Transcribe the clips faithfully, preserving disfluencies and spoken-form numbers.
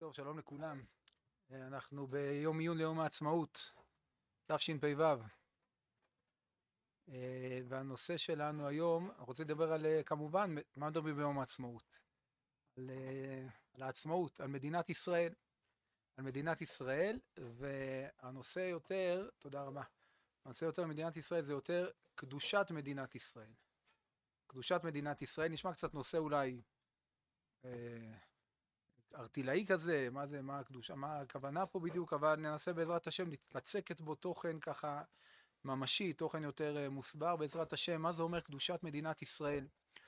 טוב, שלום לכולם. אנחנו ביום עיון ליום העצמאות, תשפ"ו. והנושא שלנו היום, אני רוצה לדבר על, כמובן, מה מדברים ביום העצמאות? על, על העצמאות, על מדינת ישראל. על מדינת ישראל, והנושא יותר, תודה רבה, הנושא יותר מדינת ישראל זה יותר קדושת מדינת ישראל. קדושת מדינת ישראל, נשמע קצת נושא אולי אה, ארטילאי כזה, מה זה, מה הקדושה, מה הכוונה פה בדיוק, אבל ננסה בעזרת השם לצקת בו תוכן ככה ממשי, תוכן יותר מוסבר בעזרת השם, מה זה אומר קדושת מדינת ישראל.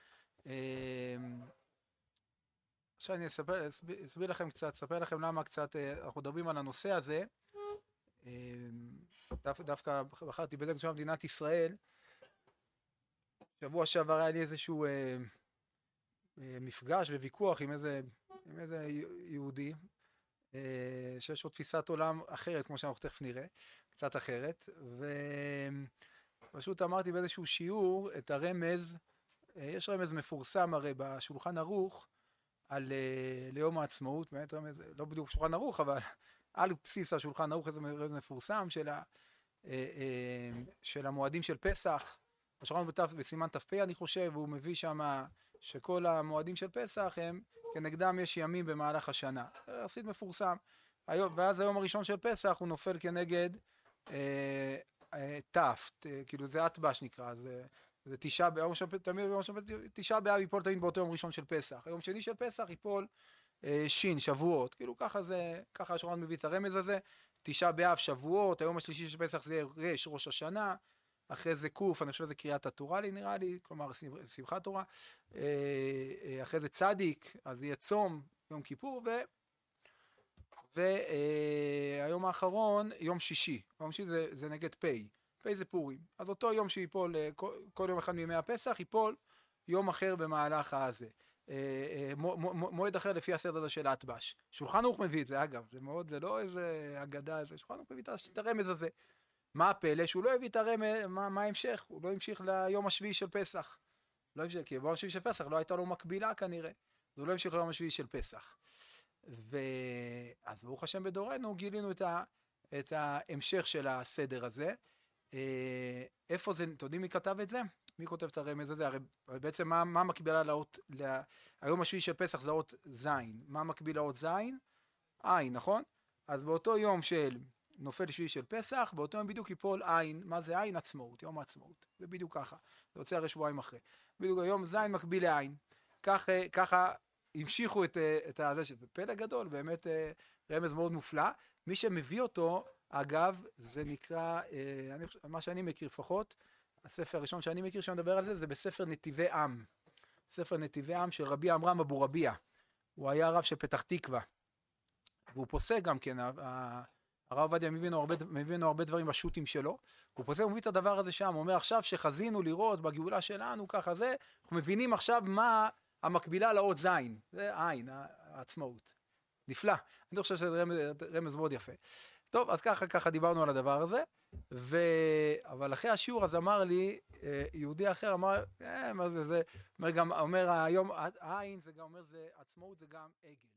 עכשיו אני אספר, אסביר לכם קצת, אספר לכם למה קצת אנחנו מדברים על הנושא הזה. דו, דווקא בחרתי בזה קדושת מדינת ישראל. שבוע שעבר היה לי איזשהו אה, אה, מפגש וויכוח עם איזה, עם איזה יהודי, אה, שיש לו תפיסת עולם אחרת, כמו שאנחנו תכף נראה, קצת אחרת, ופשוט אמרתי באיזשהו שיעור את הרמז, אה, יש רמז מפורסם הרי בשולחן ערוך, על אה, ליום העצמאות, באמת רמז, לא בדיוק בשולחן ערוך, אבל על בסיס השולחן ערוך איזה רמז מפורסם של, ה, אה, אה, של המועדים של פסח, השולחן ערוך בסימן ת"פ אני חושב, והוא מביא שם שכל המועדים של פסח הם, כנגדם יש ימים במהלך השנה. זה יחסית מפורסם. ואז היום הראשון של פסח הוא נופל כנגד אה, אה, ת"פ, אה, כאילו זה אטב"ש נקרא, זה, זה תשעה באב, תמיד ביום של פסח, תשעה באב ייפול תמיד באותו יום ראשון של פסח. היום שני של פסח ייפול אה, שין, שבועות. כאילו ככה זה, ככה השולחן מביא את הרמז הזה. תשעה באב, שבועות, היום השלישי של פסח זה רש, ראש השנה. אחרי זה קוף, אני חושב שזה קריאת התורה לי נראה לי, כלומר שמחת תורה, אחרי זה צדיק, אז יהיה צום, יום כיפור, ו... והיום האחרון, יום שישי, יום שישי זה, זה נגד פי, פי זה פורים, אז אותו יום שיפול, כל, כל יום אחד מימי הפסח, ייפול יום אחר במהלך הזה, מועד אחר לפי הסדר הזה של אטב"ש. שולחן ערוך מביא את זה, אגב, זה מאוד, זה לא איזה אגדה, זה שולחן ערוך מביא את הרמז הזה. מה הפלא? שהוא לא הביא את הרמז, מה, מה ההמשך? הוא לא המשיך ליום השביעי של פסח. לא המשיך, כי ביום השביעי של פסח לא הייתה לו מקבילה כנראה. אז הוא לא המשיך ליום השביעי של פסח. ואז ברוך השם בדורנו גילינו את, ה... את ההמשך של הסדר הזה. איפה זה, אתם יודעים מי כתב את זה? מי כותב את הרמז הזה? הרי בעצם מה, מה מקבילה לאות, לה... היום השביעי של פסח זה אות זין. מה מקביל לאות זין? עין, נכון? אז באותו יום של... נופל שביעי של פסח, באותו יום בדיוק ייפול עין, מה זה עין? עצמאות, יום העצמאות, זה בדיוק ככה, זה יוצא הרי שבועיים אחרי, בדיוק היום זין מקביל לעין, כך, ככה המשיכו את, את הזה, פלא גדול, באמת רמז מאוד מופלא, מי שמביא אותו, אגב, זה נקרא, אני, מה שאני מכיר לפחות, הספר הראשון שאני מכיר שמדבר על זה, זה בספר נתיבי עם, ספר נתיבי עם של רבי עמרם אבו רביע, הוא היה רב של פתח תקווה, והוא פוסק גם כן, הרב עובדיה מבינו הרבה, מבינו הרבה דברים בשו"תים שלו, הוא פוסק, הוא מביא את הדבר הזה שם, הוא אומר עכשיו שחזינו לראות בגאולה שלנו, ככה זה, אנחנו מבינים עכשיו מה המקבילה לאות זין, זה עין, העצמאות. נפלא, אני חושב שזה רמז, רמז מאוד יפה. טוב, אז ככה, ככה דיברנו על הדבר הזה, ו... אבל אחרי השיעור אז אמר לי, יהודי אחר אמר, אה, מה זה, זה, אומר גם, אומר היום, עין זה גם, אומר זה, עצמאות זה גם עגל.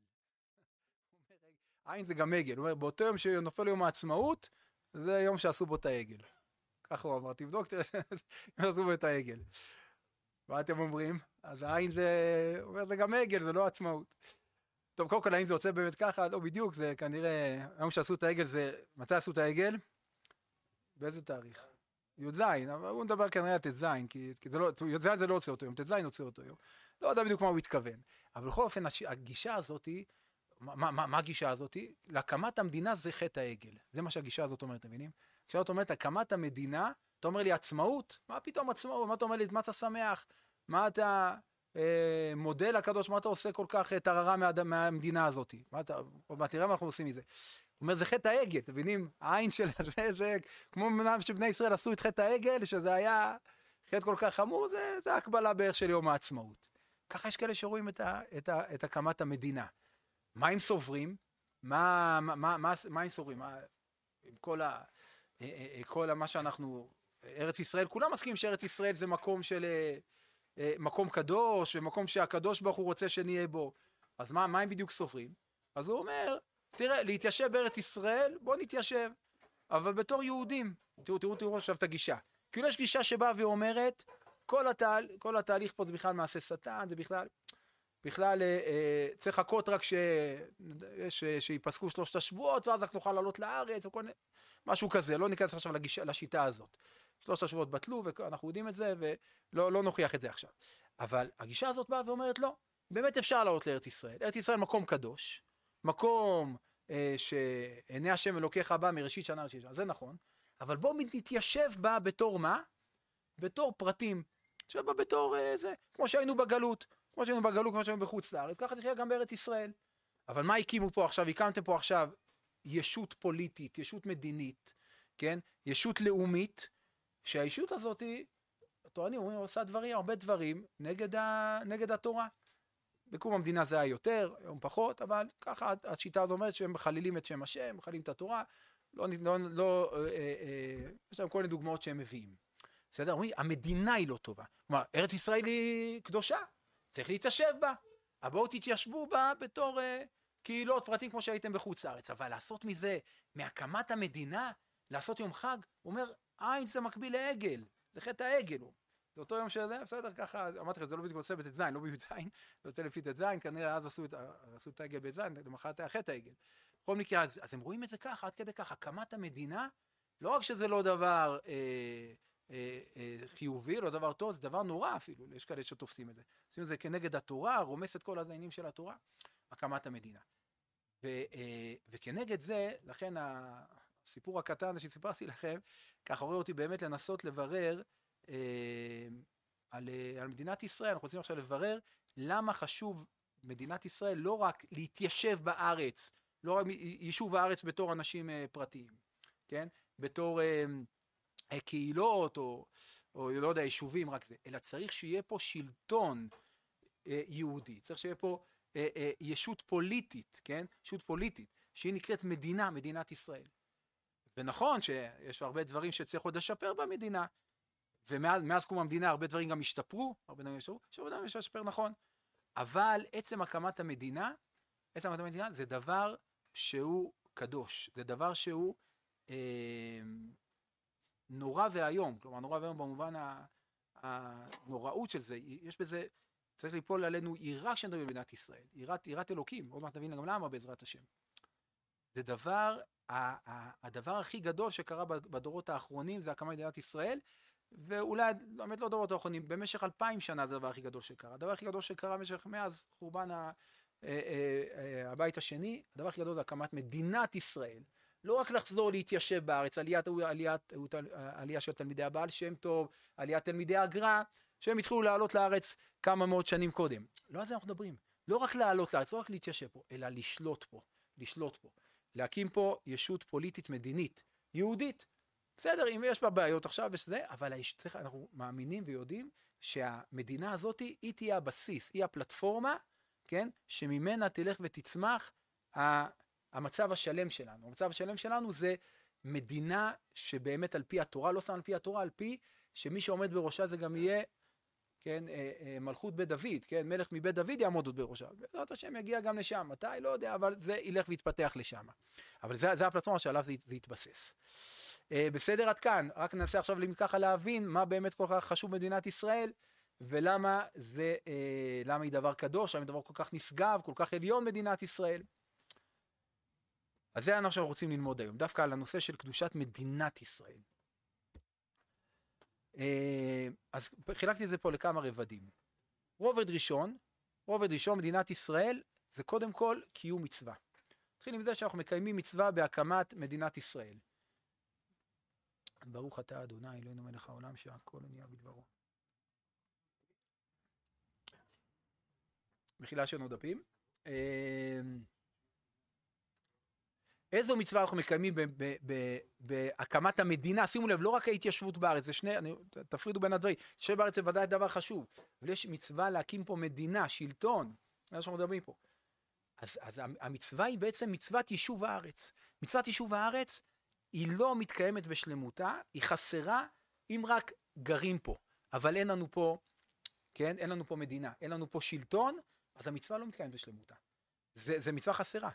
עין זה גם עגל, הוא אומר, באותו יום שנופל יום העצמאות, זה יום שעשו בו את העגל. ככה הוא אמר, תבדוק, עשו בו את העגל. מה אתם אומרים? אז העין זה, הוא אומר, זה גם עגל, זה לא עצמאות. טוב, קודם כל, האם זה יוצא באמת ככה? לא בדיוק, זה כנראה, היום שעשו את העגל זה, מתי עשו את העגל? באיזה תאריך? י"ז, אבל הוא מדבר כנראה על ט"ז, כי, כי זה לא, י"ז זה לא יוצא אותו יום, ט"ז יוצא אותו יום. לא יודע בדיוק מה הוא התכוון. אבל בכל אופן, הגישה הזאת היא, מה, מה, מה הגישה הזאת? להקמת המדינה זה חטא העגל. זה מה שהגישה הזאת אומרת, אתם מבינים? כשאת אומרת, הקמת המדינה, אתה אומר לי עצמאות? מה פתאום עצמאות? מה אתה אומר לי, מה אתה שמח? מה אתה אה, מודל הקדוש? מה אתה עושה כל כך תררה מה, מהמדינה הזאת? מה אתה, מה תראה מה אנחנו עושים מזה? הוא אומר, זה חטא העגל, אתם מבינים? העין של זה, זה כמו שבני ישראל עשו את חטא העגל, שזה היה חטא כל כך חמור, זה, זה הקבלה בערך של יום העצמאות. ככה יש כאלה שרואים את, ה, את, ה, את הקמת המדינה. מה הם סוברים? מה, מה, מה, מה, מה הם סוברים? מה, עם כל ה, כל מה שאנחנו, ארץ ישראל, כולם מסכימים שארץ ישראל זה מקום של, מקום קדוש, ומקום שהקדוש ברוך הוא רוצה שנהיה בו. אז מה, מה הם בדיוק סוברים? אז הוא אומר, תראה, להתיישב בארץ ישראל, בוא נתיישב, אבל בתור יהודים. תראו, תראו, תראו עכשיו את הגישה. כאילו יש גישה שבאה ואומרת, כל, התהל, כל התהליך פה זה בכלל מעשה שטן, זה בכלל, בכלל אה, צריך לחכות רק ש, ש, שיפסקו שלושת השבועות, ואז רק נוכל לעלות לארץ, או כל, משהו כזה, לא ניכנס עכשיו לגישה, לשיטה הזאת. שלושת השבועות בטלו, ואנחנו יודעים את זה, ולא לא נוכיח את זה עכשיו. אבל הגישה הזאת באה ואומרת, לא, באמת אפשר לעלות לארץ ישראל. ארץ ישראל מקום קדוש, מקום אה, שעיני השם אלוקיך בא מראשית שנה ראשית שנה, זה נכון, אבל בואו נתיישב בה בתור מה? בתור פרטים. תשב בה בתור אה, זה, כמו שהיינו בגלות, כמו שהיינו בגלות, כמו שהיינו בחוץ לארץ, ככה תחיה גם בארץ ישראל. אבל מה הקימו פה עכשיו? הקמתם פה עכשיו ישות פוליטית, ישות מדינית, כן? ישות לאומית, שהישות הזאת היא, טוענים, אומרים, עושה דברים, הרבה דברים, נגד, ה, נגד התורה. בקום המדינה זה היה יותר, היום פחות, אבל ככה השיטה הזאת אומרת שהם מחלילים את שם השם, מחלילים את התורה, לא, לא, לא, אה, אה, יש להם כל מיני דוגמאות שהם מביאים. בסדר? אומרים, המדינה היא לא טובה. כלומר, ארץ ישראל היא קדושה, צריך להתיישב בה. אבל בואו תתיישבו בה בתור אה, קהילות פרטים כמו שהייתם בחוץ לארץ. אבל לעשות מזה, מהקמת המדינה, לעשות יום חג, הוא אומר, עין זה מקביל לעגל, זה חטא העגל. זה אותו יום שזה, בסדר, ככה, אמרתי לך, זה לא בדיוק עושה בתת זין, לא בי"ז, זה יותר לפי תת זין, כנראה אז עשו את, עשו את העגל בתת זין, למחרת היה חטא העגל. בכל מקרה, אז, אז הם רואים את זה ככה, עד כדי ככה, הקמת המדינה, לא רק שזה לא דבר אה, אה, אה, חיובי, לא דבר טוב, זה דבר נורא אפילו, יש כאלה שתופסים את זה. עושים את זה כנגד התורה, רומס את כל הדיינים של התורה, הקמת המדינה. ו, אה, וכנגד זה, לכן הסיפור הקטן שסיפרתי לכם, ככה רואה אותי באמת לנסות לברר, על, על מדינת ישראל. אנחנו רוצים עכשיו לברר למה חשוב מדינת ישראל לא רק להתיישב בארץ, לא רק יישוב הארץ בתור אנשים פרטיים, כן? בתור אה, קהילות או, או לא יודע, יישובים רק זה, אלא צריך שיהיה פה שלטון אה, יהודי, צריך שיהיה פה אה, אה, ישות פוליטית, כן? ישות פוליטית, שהיא נקראת מדינה, מדינת ישראל. ונכון שיש הרבה דברים שצריך עוד לשפר במדינה, ומאז מאז קום המדינה הרבה דברים גם השתפרו, הרבה דברים השתפרו, שהרבה דברים השתפר נכון, אבל עצם הקמת המדינה, עצם הקמת המדינה זה דבר שהוא קדוש, זה דבר שהוא אה, נורא והיום, כלומר נורא והיום במובן הנוראות של זה, יש בזה, צריך ליפול עלינו יראה כשנדבר במדינת ישראל, יראת, יראת אלוקים, עוד מעט נבין גם למה בעזרת השם. זה דבר, הדבר הכי גדול שקרה בדורות האחרונים זה הקמת מדינת ישראל, ואולי, באמת לא דורות האחרונים, במשך אלפיים שנה זה הדבר הכי גדול שקרה. הדבר הכי גדול שקרה במשך מאז חורבן ה, אה, אה, הבית השני, הדבר הכי גדול זה הקמת מדינת ישראל. לא רק לחזור להתיישב בארץ, עליית, עליית, עלייה של תלמידי הבעל שם טוב, עליית תלמידי הגר"א, שהם התחילו לעלות לארץ כמה מאות שנים קודם. לא על זה אנחנו מדברים. לא רק לעלות לארץ, לא רק להתיישב פה, אלא לשלוט פה, לשלוט פה. להקים פה ישות פוליטית מדינית, יהודית. בסדר, אם יש בה בעיות עכשיו וזה, אבל צריך, אנחנו מאמינים ויודעים שהמדינה הזאת היא תהיה הבסיס, היא הפלטפורמה, כן, שממנה תלך ותצמח המצב השלם שלנו. המצב השלם שלנו זה מדינה שבאמת על פי התורה, לא סתם על פי התורה, על פי שמי שעומד בראשה זה גם יהיה, כן, מלכות בית דוד, כן, מלך מבית דוד יעמוד עוד בראשה. בעזרת השם יגיע גם לשם, מתי? לא יודע, אבל זה ילך ויתפתח לשם. אבל זה, זה הפלטפורמה שעליו זה, זה יתבסס. בסדר עד כאן, רק ננסה עכשיו ככה להבין מה באמת כל כך חשוב במדינת ישראל, ולמה זה, למה היא דבר קדוש, למה היא דבר כל כך נשגב, כל כך עליון מדינת ישראל. אז זה אנחנו רוצים ללמוד היום, דווקא על הנושא של קדושת מדינת ישראל. אז חילקתי את זה פה לכמה רבדים. רובד ראשון, רובד ראשון מדינת ישראל, זה קודם כל קיום מצווה. נתחיל עם זה שאנחנו מקיימים מצווה בהקמת מדינת ישראל. ברוך אתה אדוני אלוהינו מלך העולם שהכל נהיה בדברו. מחילה שלנו דפים. איזו מצווה אנחנו מקיימים בהקמת המדינה? שימו לב, לא רק ההתיישבות בארץ, זה שני, אני, תפרידו בין הדברים. התיישבות בארץ זה ודאי דבר חשוב, אבל יש מצווה להקים פה מדינה, שלטון, מה שאנחנו מדברים פה. אז, אז המצווה היא בעצם מצוות יישוב הארץ. מצוות יישוב הארץ היא לא מתקיימת בשלמותה, היא חסרה אם רק גרים פה, אבל אין לנו פה, כן, אין לנו פה מדינה, אין לנו פה שלטון, אז המצווה לא מתקיימת בשלמותה. זה, זה מצווה חסרה.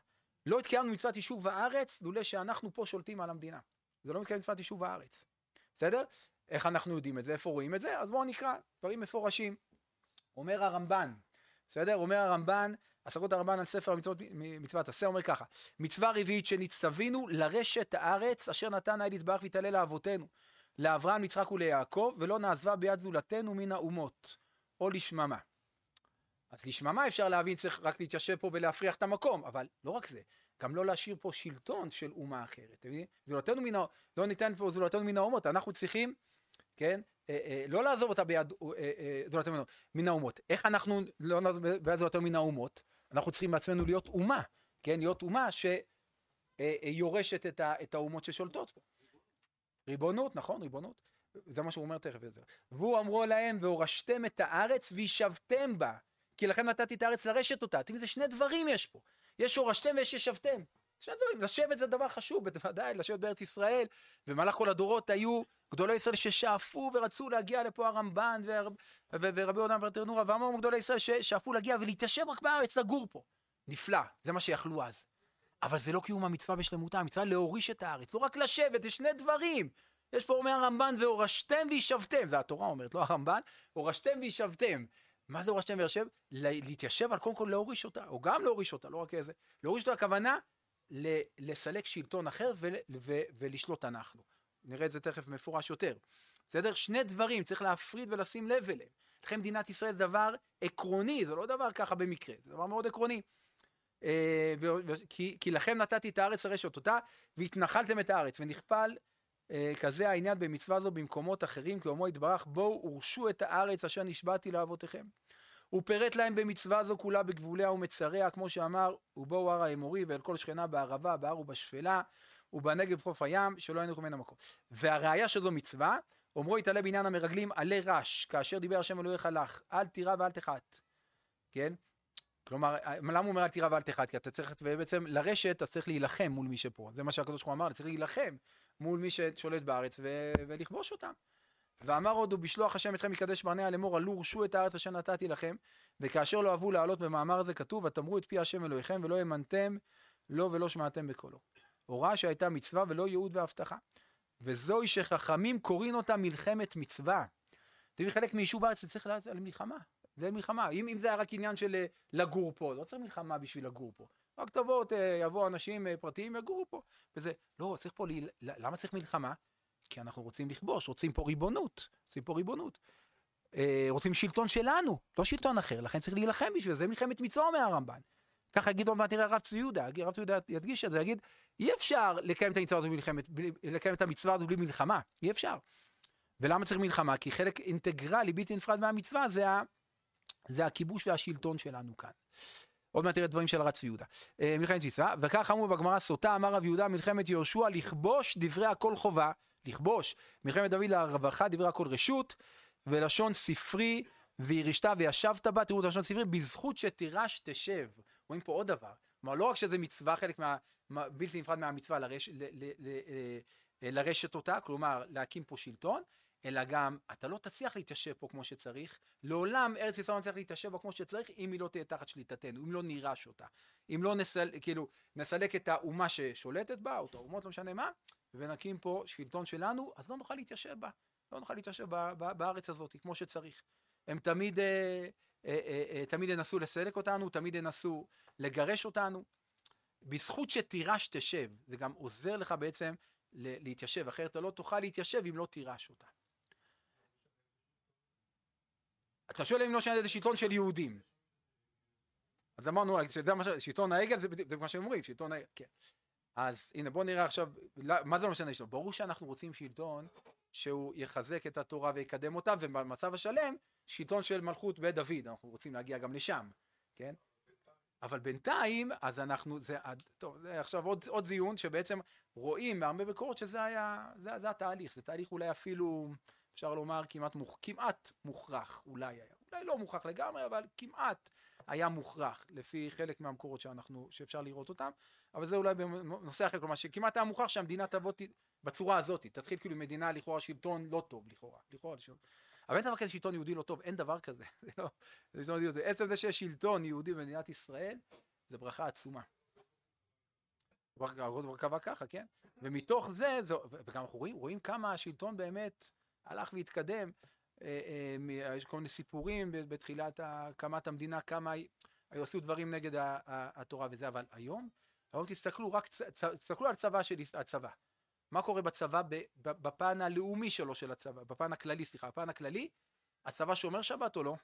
לא התקיימנו מצוות יישוב הארץ, לולא שאנחנו פה שולטים על המדינה. זה לא מתקיים מצוות יישוב הארץ. בסדר? איך אנחנו יודעים את זה? איפה רואים את זה? אז בואו נקרא דברים מפורשים. אומר הרמב"ן, בסדר? אומר הרמב"ן, השגות הרמב"ן על ספר המצוות, מצוות עשה, אומר ככה, מצווה רביעית שנצטווינו לרשת הארץ אשר נתן האל יתברך ויתעלה לאבותינו, לאברהם, ליצחק וליעקב, ולא נעזבה ביד זולתנו מן האומות, או לשממה. אז לשממה אפשר להבין, צריך רק להתיישב פה ולהפריח את המקום, אבל לא רק זה, גם לא להשאיר פה שלטון של אומה אחרת. זולתנו מן, לא ניתן פה זולתנו מן האומות, אנחנו צריכים, כן, אה, אה, לא לעזוב אותה ביד אה, אה, זולתנו מן האומות. איך אנחנו לא נעזוב ביד זולתנו מן האומות? אנחנו צריכים בעצמנו להיות אומה, כן, להיות אומה שיורשת את, ה, את האומות ששולטות פה. ריבונות, נכון, ריבונות. זה מה שהוא אומר תכף. והוא אמרו להם, והורשתם את הארץ וישבתם בה. כי לכם נתתי את הארץ לרשת אותה. אתם יודעים, שני דברים יש פה. יש הורשתם ויש ישבתם. שני דברים. לשבת זה דבר חשוב, בוודאי, לשבת בארץ ישראל. במהלך כל הדורות היו גדולי ישראל ששאפו ורצו להגיע לפה הרמב"ן ורבי יהודה בר תרנורה, ואמרו גדולי ישראל ששאפו להגיע ולהתיישב רק בארץ, לגור פה. נפלא, זה מה שיכלו אז. אבל זה לא קיום המצווה בשלמותה, המצווה להוריש את הארץ, לא רק לשבת, יש שני דברים. יש פה אומר הרמב"ן, והורשתם וישבתם, זה התורה אומרת, לא הרמב"ן, הורשתם וישבתם. מה זה הורשתם וישב? להתיישב על קודם כל להוריש אותה, או גם להוריש אותה, לא רק איזה. להוריש אותה הכוונה, לסלק שלטון אחר ולשלוט אנחנו. נראה את זה תכף מפורש יותר. בסדר? שני דברים, צריך להפריד ולשים לב אליהם. לכן מדינת ישראל זה דבר עקרוני, זה לא דבר ככה במקרה, זה דבר מאוד עקרוני. כי, כי לכם נתתי את הארץ לרשת אותה, והתנחלתם את הארץ, ונכפל כזה העניין במצווה זו במקומות אחרים, כי אומרו יתברך, בואו הורשו את הארץ אשר נשבעתי לאבותיכם. הוא פירט להם במצווה זו כולה בגבוליה ומצריה, כמו שאמר, ובואו הר האמורי ואל כל שכנה בערבה, בהר ובשפלה, ובנגב חוף הים, שלא ינוחו מן המקום. והראיה שזו מצווה, אומרו יתעלה בעניין המרגלים, עלה רש, כאשר דיבר השם אלוהיך לך, אל תירא ואל תחת. כן? כלומר, למה הוא אומר אל תירא ואל תחת? כי אתה צריך, ובעצם לרשת, אתה צריך להילחם מול מי שפה. זה מה שהקדוש ברוך הוא אמר, צריך להילחם מול מי ששולט בארץ ו- ולכבוש אותם. ואמר עוד, ובשלוח השם אתכם יקדש ברנע לאמור, עלו רשו את הארץ אשר נתתי לכם, וכאשר לא אהבו לעלות במאמר הזה כתוב, ותאמרו את פי השם אלוהיכם, ולא האמנתם לו ולא שמעתם בקולו. הוראה שהייתה מצווה ולא ייעוד והבטחה. וזוהי שחכמים קוראים אותה מלחמת מצווה. תראי, חלק מיישוב הארץ צריך לעשות על מלחמה. זה מלחמה. אם, אם זה היה רק עניין של לגור פה, לא צריך מלחמה בשביל לגור פה. רק תבוא, יבוא אנשים פרטיים יגורו פה. וזה, לא, צריך פה, למה צריך מלחמה? כי אנחנו רוצים לכבוש, רוצים פה ריבונות. רוצים פה ריבונות. אה, רוצים שלטון שלנו, לא שלטון אחר. לכן צריך להילחם בשביל זה. זה מלחמת מצווה אומר הרמב"ן. ככה יגיד עוד מעט תראה הרב צבי יהודה. הרב צבי יהודה ידגיש את זה, יגיד, אי אפשר לקיים את המצווה הזו מלחמת, לקיים את המצווה הזו בלי מלחמה. אי אפשר. ולמה צריך מלחמה? כי חלק אינטגרלי, בלתי נפרד מהמצווה, זה ה... זה הכיבוש והשלטון שלנו כאן. עוד מעט תראה דברים של הרב צבי יהודה. אה, מלחמת מצווה, וכך אמרו בגמרא סוטה, אמר רב יהודה, מלחמת יהושע, לכבוש דברי הכל חובה, לכבוש. מלחמת דוד לרווחה, דברי הכל רשות, ולשון ספרי, וירשת וישבת בה, תראו את לשון ספרי, בזכות שתירש תשב. רואים פה עוד דבר. כלומר, לא רק שזה מצווה, חלק מה, מה, בלתי נפרד מהמצווה לרש, ל, ל, ל, ל, לרשת אותה, כלומר, להקים פה שלטון, אלא גם, אתה לא תצליח להתיישב פה כמו שצריך, לעולם ארץ ישראל לא תצליח להתיישב פה כמו שצריך, אם היא לא תהיה תחת שליטתנו, אם לא נירש אותה, אם לא נסל, כאילו, נסלק את האומה ששולטת בה, או את האומות, לא משנה מה, ונקים פה שלטון שלנו, אז לא נוכל להתיישב בה, לא נוכל להתיישב בה, בה, בארץ הזאת, כמו שצריך. הם תמיד, אה, אה, אה, אה, תמיד ינסו לסלק אותנו, תמיד ינסו לגרש אותנו. בזכות שתירש תשב, זה גם עוזר לך בעצם להתיישב, אחרת אתה לא תוכל להתיישב אם לא תירש אותה. אתה שואל אם לא שנה, זה שלטון של יהודים. אז אמרנו, שלטון העגל זה, זה מה שהם אומרים, שלטון העגל, כן. אז הנה בוא נראה עכשיו, מה זה לא משנה שלטון? ברור שאנחנו רוצים שלטון שהוא יחזק את התורה ויקדם אותה, ובמצב השלם, שלטון של מלכות בית דוד, אנחנו רוצים להגיע גם לשם, כן? אבל בינתיים, אז אנחנו, זה, טוב, זה עכשיו עוד, עוד זיון שבעצם רואים מהרבה בקורות שזה היה, זה, זה התהליך, זה תהליך אולי אפילו, אפשר לומר, כמעט, מוכ, כמעט מוכרח, אולי היה, אולי לא מוכרח לגמרי, אבל כמעט היה מוכרח, לפי חלק מהמקורות שאנחנו, שאפשר לראות אותם, אבל זה אולי בנושא אחר, כלומר שכמעט היה מוכרח שהמדינה תבוא בצורה הזאת, תתחיל כאילו מדינה לכאורה שלטון לא טוב, לכאורה, לכאורה שלטון. אבל אין דבר כזה שלטון יהודי לא טוב, אין דבר כזה. זה לא, זה שלטון יהודי. עצם זה שיש שלטון יהודי במדינת ישראל, זה ברכה עצומה. הרוב כבר קבע ככה, כן? ומתוך זה, זה וגם אנחנו רואים, רואים כמה השלטון באמת הלך והתקדם, יש כל מיני סיפורים בתחילת הקמת המדינה, כמה היו עשו דברים נגד התורה וזה, אבל היום, היום תסתכלו רק, תסתכלו על צבא של הצבא. מה קורה בצבא בפן הלאומי שלו של הצבא, בפן הכללי, סליחה, בפן הכללי, הצבא שומר שבת או לא?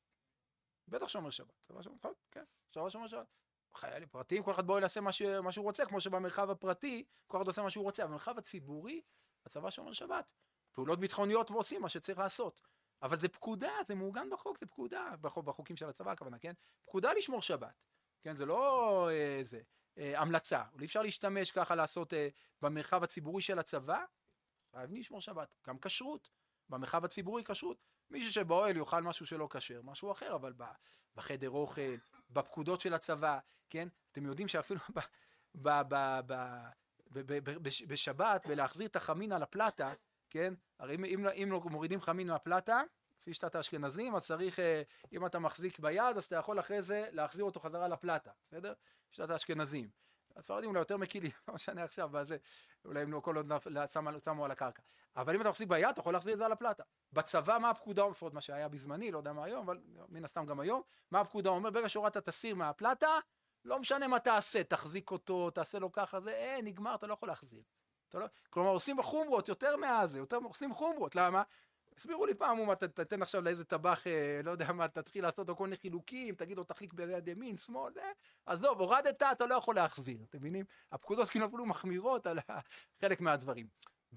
בטח שומר שבת, צבא שומר, נכון? כן, צבא שומר שבת. חיילים פרטיים, כל אחד בוא יעשה מה שהוא רוצה, כמו שבמרחב הפרטי, כל אחד עושה מה שהוא רוצה, אבל במרחב הציבורי, הצבא שומר שבת. פעולות ביטחוניות עושים מה שצריך לעשות. אבל זה פקודה, זה מעוגן בחוק, זה פקודה, בחוק, בחוקים של הצבא, הכוונה, כן? פקודה לשמור שבת. כן, זה לא אה, זה, אה, המלצה. אי אפשר להשתמש ככה לעשות אה, במרחב הציבורי של הצבא, חייבים לשמור שבת. גם כשרות, במרחב הציבורי כשרות. מישהו שבאוהל יאכל משהו שלא כשר, משהו אחר, אבל בחדר אוכל, בפקודות של הצבא, כן? אתם יודעים שאפילו ב, ב, ב, ב, ב, ב, ב, בשבת, בלהחזיר את החמין על הפלטה, כן? הרי אם, אם, אם לא מורידים חמין מהפלטה, כפי שיטת האשכנזים, אז צריך, אם אתה מחזיק ביד, אז אתה יכול אחרי זה להחזיר אותו חזרה לפלטה, בסדר? שיטת האשכנזים. הספרדים אולי יותר מקילים, לא משנה עכשיו, בזה, אולי הם לא כל עוד שמו על הקרקע. אבל אם אתה מחזיק ביד, אתה יכול להחזיר את זה על הפלטה. בצבא, מה הפקודה, לפחות מה שהיה בזמני, לא יודע מה היום, אבל מן הסתם גם היום, מה הפקודה אומר? ברגע שהורדת את הסיר מהפלטה, לא משנה מה תעשה, תחזיק אותו, תעשה לו ככה, זה, אה, נגמר, אתה לא יכול להחזיר. לא... כלומר, עושים חומרות יותר מהזה, יותר עושים חומרות, למה? הסבירו לי פעם, מה, תתן עכשיו לאיזה טבח, אה, לא יודע מה, תתחיל לעשות לו כל מיני חילוקים, תגיד לו תחליק ביד ימין, שמאל, אה? עזוב, הורדת, אתה לא יכול להחזיר, אתם מבינים? הפקודות כאילו אפילו מחמירות על חלק מהדברים.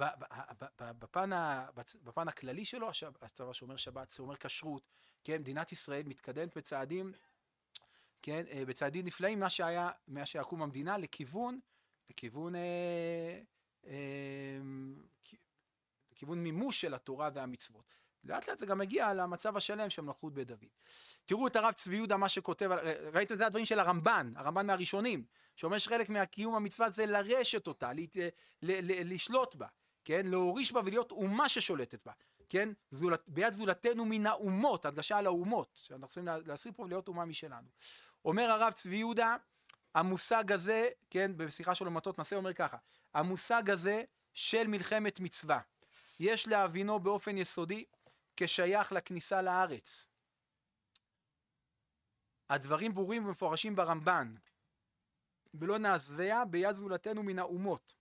בפן, בפן הכללי שלו, הצבא שומר שבת, שומר כשרות, כן, מדינת ישראל מתקדמת בצעדים, כן, בצעדים נפלאים, מה שהיה, מה שיקום המדינה, לכיוון, לכיוון, אה, אה, לכיוון מימוש של התורה והמצוות. לאט לאט זה גם מגיע למצב השלם של מלכות בית דוד. תראו את הרב צבי יהודה, מה שכותב, ראיתם את זה הדברים של הרמב"ן, הרמב"ן מהראשונים, שאומר שחלק מהקיום המצווה זה לרשת אותה, לשלוט בה. כן, להוריש בה ולהיות אומה ששולטת בה, כן, זולת, ביד זולתנו מן האומות, הדגשה על האומות, שאנחנו צריכים להסיר פה ולהיות אומה משלנו. אומר הרב צבי יהודה, המושג הזה, כן, בשיחה שלו מטות מסע, אומר ככה, המושג הזה של מלחמת מצווה, יש להבינו באופן יסודי, כשייך לכניסה לארץ. הדברים ברורים ומפורשים ברמב"ן, ולא נעזביה ביד זולתנו מן האומות.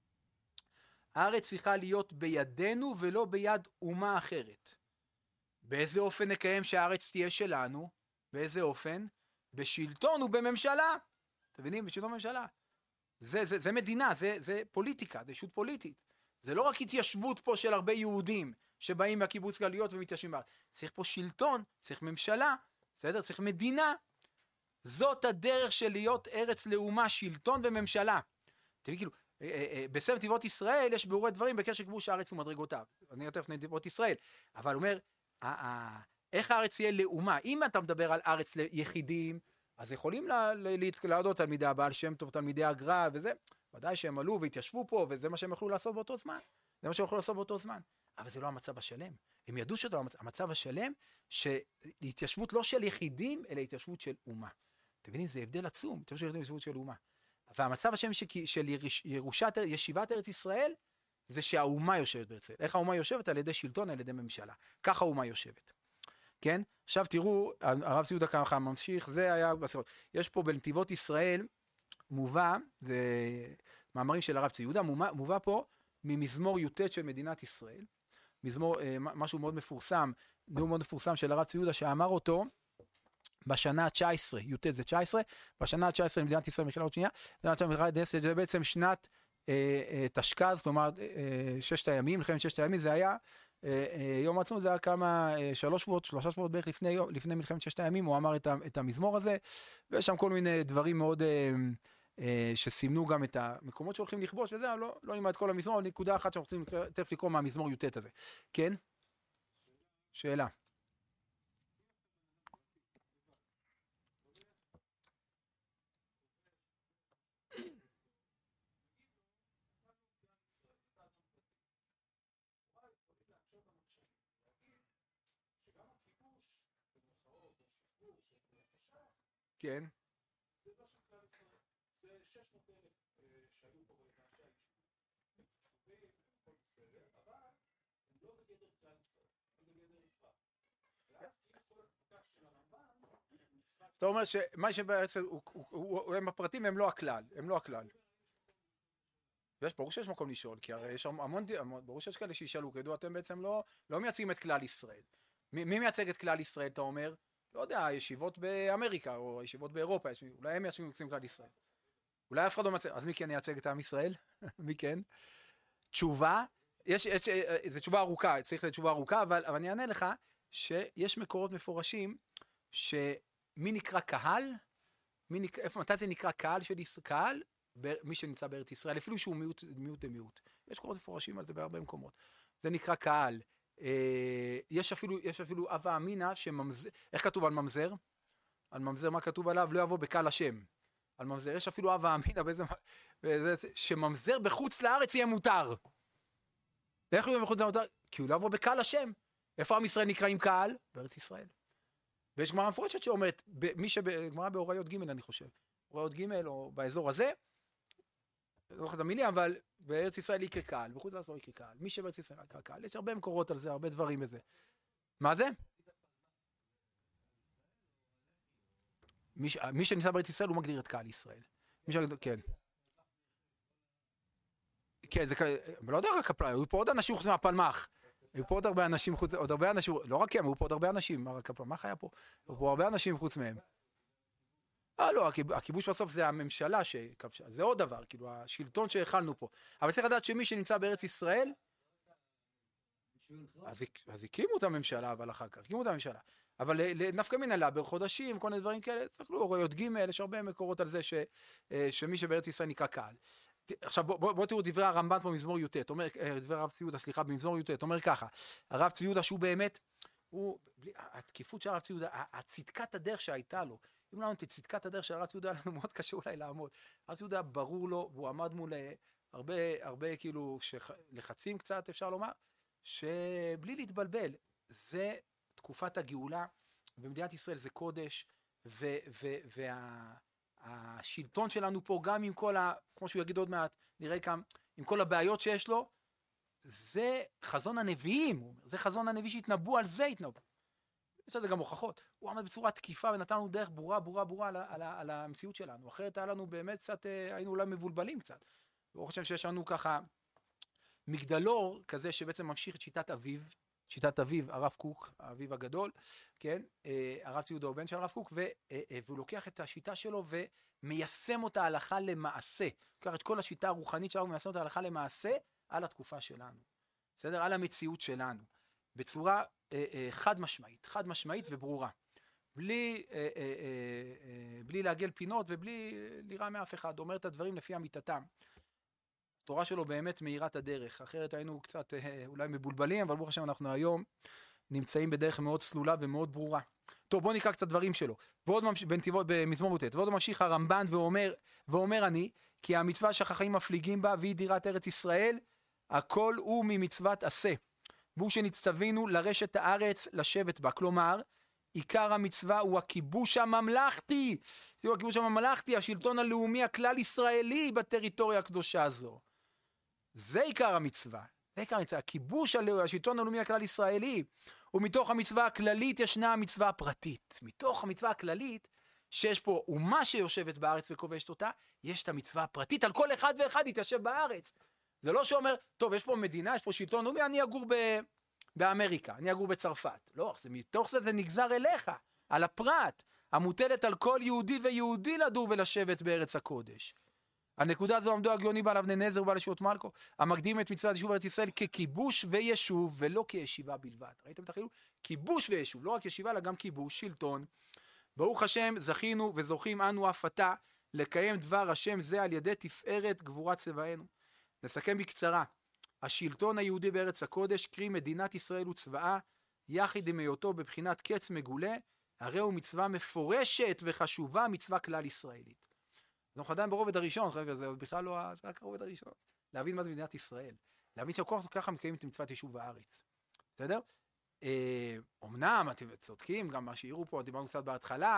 הארץ צריכה להיות בידינו ולא ביד אומה אחרת. באיזה אופן נקיים שהארץ תהיה שלנו? באיזה אופן? בשלטון ובממשלה. אתם מבינים? בשלטון ובממשלה. זה, זה, זה מדינה, זה, זה פוליטיקה, זה ישות פוליטית. זה לא רק התיישבות פה של הרבה יהודים שבאים מהקיבוץ גלויות ומתיישבים בארץ. צריך פה שלטון, צריך ממשלה, בסדר? צריך מדינה. זאת הדרך של להיות ארץ לאומה, שלטון וממשלה. אתם מבינים, כאילו, בספר נתיבות ישראל יש ביאורי דברים בקשר לכיבוש הארץ ומדרגותיו. אני יותר לפני נתיבות ישראל, אבל אומר, איך הארץ תהיה לאומה? אם אתה מדבר על ארץ ליחידים, אז יכולים להתקלעדות תלמידי הבעל שם טוב, תלמידי הגר"א וזה, ודאי שהם עלו והתיישבו פה, וזה מה שהם יכלו לעשות באותו זמן. זה מה שהם יכלו לעשות באותו זמן. אבל זה לא המצב השלם. הם ידעו שאתה המצב השלם, שהתיישבות לא של יחידים, אלא התיישבות של אומה. אתם מבינים, זה הבדל עצום, התיישבות של אומה. והמצב השם של ירושת, ישיבת ארץ ישראל, זה שהאומה יושבת בארץ ישראל. איך האומה יושבת? על ידי שלטון, על ידי ממשלה. ככה האומה יושבת. כן? עכשיו תראו, הרב צבי יהודה ככה ממשיך, זה היה בספרות. יש פה בנתיבות ישראל, מובא, זה מאמרים של הרב צבי יהודה, מובא פה ממזמור י"ט של מדינת ישראל. מזמור, משהו מאוד מפורסם, נאום מאוד מפורסם של הרב צבי יהודה, שאמר אותו, בשנה ה-תשע עשרה, י"ט זה תשע עשרה, בשנה ה-תשע עשרה למדינת ישראל מחילה עוד שנייה, זה בעצם שנת אה, אה, תשכ"ז, כלומר אה, ששת הימים, מלחמת ששת הימים, זה היה, אה, אה, יום העצמאות זה היה כמה, אה, שלוש שבועות, שלושה שבועות בערך לפני, לפני מלחמת ששת הימים, הוא אמר את, ה, את המזמור הזה, ויש שם כל מיני דברים מאוד, אה, אה, שסימנו גם את המקומות שהולכים לכבוש, וזה, לא, לא נלמד את כל המזמור, נקודה אחת שאנחנו רוצים תכף לקרוא מהמזמור י"ט הזה. כן? שאלה. כן. שש מאות אלף שהיו פה בראשי היישוב. הם חשובים, הם הכל בסדר, אבל הם לא בגדר כלל ישראל, הם בגדר יתרה. ואז כאילו כל הפסקה של הרמב"ן, אתה אומר שמה שבעצם, הם הפרטים הם לא הכלל, הם לא הכלל. ויש, ברור שיש מקום לשאול, כי הרי יש המון, ברור שיש כאלה שישאלו, כדו אתם בעצם לא, לא מייצגים את כלל ישראל. מי, מי מייצג את כלל ישראל, אתה אומר? לא יודע, ישיבות באמריקה, או ישיבות באירופה, אולי הם מייצגים את כלל ישראל. אולי אף אחד לא מייצג, אז מי כן ייצג את עם ישראל? מי כן? תשובה, יש, יש, זו תשובה ארוכה, צריך לתת תשובה ארוכה, אבל, אבל אני אענה לך, שיש מקורות מפורשים, שמי נקרא קהל, מי נקרא, איפה, מתי זה נקרא קהל של ישראל? קהל? מי שנמצא בארץ ישראל, אפילו שהוא מיעוט, מיעוט דמיעוט. יש קורות מפורשים על זה בהרבה מקומות. זה נקרא קהל. אה, יש אפילו, יש אפילו אבא אמינה שממזר, איך כתוב על ממזר? על ממזר, מה כתוב עליו? לא יבוא בקהל השם. על ממזר, יש אפילו אבא אמינה באיזה, באיזה, שממזר בחוץ לארץ יהיה מותר. איך הוא יהיה בחוץ לארץ מותר? כי הוא לא יבוא בקהל השם. איפה עם ישראל נקראים קהל? בארץ ישראל. ויש גמרא מפורשת שאומרת, מי שגמרא באוריות ג' אני חושב, אוריות ג' או באזור הזה, לא יודע את המילים, אבל בארץ ישראל יקרא קהל, בחוץ לארץ לא יקרא קהל. מי שבארץ ישראל יקרא קהל, יש הרבה מקורות על זה, הרבה דברים בזה. מה זה? מי, מי שנמצא בארץ ישראל הוא מגדיר את קהל ישראל. מי שגדיר, כן. כן, זה לא יודע רק הפלמ"ח, היו פה עוד אנשים חוץ מהפלמ"ח. היו פה עוד הרבה אנשים חוץ, עוד הרבה אנשים, לא רק הם, היו פה עוד הרבה אנשים, רק הפלמ"ח היה פה, היו פה הרבה אנשים חוץ מהם. אה, לא, הכיבוש בסוף זה הממשלה שכבשה, זה עוד דבר, כאילו, השלטון שהחלנו פה. אבל צריך לדעת שמי שנמצא בארץ ישראל, אז, אז הקימו את הממשלה, אבל אחר כך, הקימו את הממשלה. אבל נפקא מינה לה, בחודשים, כל מיני דברים כאלה, צריך לו, אוריות ג', יש הרבה מקורות על זה ש, שמי שבארץ ישראל נקרא קהל. עכשיו, בוא, בוא, בוא תראו דברי הרמב"ן פה במזמור י"ט, אומר, דברי הרב צבי יהודה, סליחה, במזמור י"ט, אומר ככה, הרב צבי יהודה שהוא באמת, הוא, התקיפות של הרב צבי יהודה, הצדקת הדרך שהייתה לו, אם לא, את צדקת הדרך של הרב צבי יהודה, לנו מאוד קשה אולי לעמוד. הרב צבי יהודה ברור לו, והוא עמד מול הרבה, הרבה כאילו, לחצים קצת, אפשר לומר, שבלי להתבלבל, זה תקופת הגאולה, במדינת ישראל זה קודש, והשלטון שלנו פה, גם עם כל ה... כמו שהוא יגיד עוד מעט, נראה כאן, עם כל הבעיות שיש לו, זה חזון הנביאים, זה חזון הנביא שהתנבאו, על זה התנבאו. יש לזה גם הוכחות. הוא עמד בצורה תקיפה ונתנו דרך ברורה, ברורה, ברורה על, על, על המציאות שלנו. אחרת היה לנו באמת קצת, היינו אולי מבולבלים קצת. ברוך השם שיש לנו ככה מגדלור כזה שבעצם ממשיך את שיטת אביו, שיטת אביו, הרב קוק, האביו הגדול, כן? הרב צבי יהודה הוא בן של הרב קוק, והוא לוקח את השיטה שלו ומיישם אותה הלכה למעשה. הוא לוקח את כל השיטה הרוחנית שלנו ומיישם אותה הלכה למעשה על התקופה שלנו. בסדר? על המציאות שלנו. בצורה אה, אה, חד משמעית, חד משמעית וברורה. בלי, אה, אה, אה, בלי להגל פינות ובלי לירה מאף אחד. אומר את הדברים לפי אמיתתם. התורה שלו באמת מאירת הדרך. אחרת היינו קצת אה, אולי מבולבלים, אבל ברוך השם אנחנו היום נמצאים בדרך מאוד סלולה ומאוד ברורה. טוב, בואו נקרא קצת דברים שלו. ועוד ממשיך, בנתיבות, במזמור י"ט, ועוד ממשיך הרמב"ן ואומר, ואומר אני, כי המצווה שהחכמים מפליגים בה, והיא דירת ארץ ישראל, הכל הוא ממצוות עשה. והוא שנצטווינו לרשת הארץ לשבת בה. כלומר, עיקר המצווה הוא הכיבוש הממלכתי. זהו הכיבוש הממלכתי, השלטון הלאומי הכלל ישראלי בטריטוריה הקדושה הזו. זה עיקר המצווה. זה עיקר המצווה. הכיבוש הלאומי, השלטון הלאומי הכלל ישראלי, ומתוך המצווה הכללית ישנה המצווה הפרטית. מתוך המצווה הכללית, שיש פה אומה שיושבת בארץ וכובשת אותה, יש את המצווה הפרטית, על כל אחד ואחד יתיישב בארץ. זה לא שאומר, טוב, יש פה מדינה, יש פה שלטון לאומי, אני אגור ב... באמריקה, אני אגור בצרפת. לא, זה, מתוך זה זה נגזר אליך, על הפרט, המוטלת על כל יהודי ויהודי לדור ולשבת בארץ הקודש. הנקודה הזו עמדו הגאונים בעל אבני נזר ובעל ישועות מלכו, המקדים את מצוות יישוב ארץ ישראל ככיבוש וישוב, ולא כישיבה בלבד. ראיתם את החילוק? כיבוש וישוב, לא רק ישיבה, אלא גם כיבוש, שלטון. ברוך השם, זכינו וזוכים אנו אף עתה, לקיים דבר השם זה על ידי תפארת גבורת צבאנו. נסכם בקצרה, השלטון היהודי בארץ הקודש, קרי מדינת ישראל וצבאה, יחיד עם היותו בבחינת קץ מגולה, הרי הוא מצווה מפורשת וחשובה, מצווה כלל ישראלית. אז אנחנו עדיין ברובד הראשון, רגע, זה בכלל לא, זה רק הרובד הראשון. להבין מה זה מדינת ישראל. להבין שכל ככה מקיימים את מצוות יישוב הארץ. בסדר? אה, אמנם, אתם צודקים, גם מה שהעירו פה, דיברנו קצת בהתחלה,